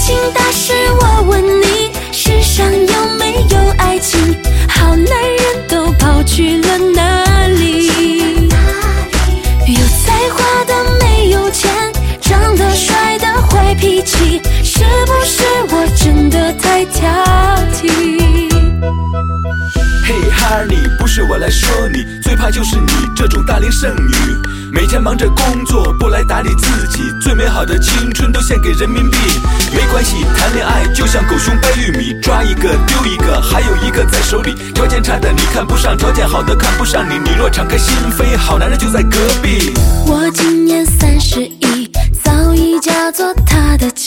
情大事我问你，世上有没有爱情？好男人都跑去了哪里？有才华的没有钱，长得帅的坏脾气，是不是我真的太挑剔？ 嘿哈尼，不是我来说你，最怕就是你这种大龄剩女，每天忙着工作，不来打理自己，最美好的青春都献给人民币。没关系，谈恋爱就像狗熊掰玉米，抓一个丢一个，还有一个在手里。条件差的你看不上，条件好的看不上你，你若敞开心扉，好男人就在隔壁。 我今年31，早已嫁作他的妻。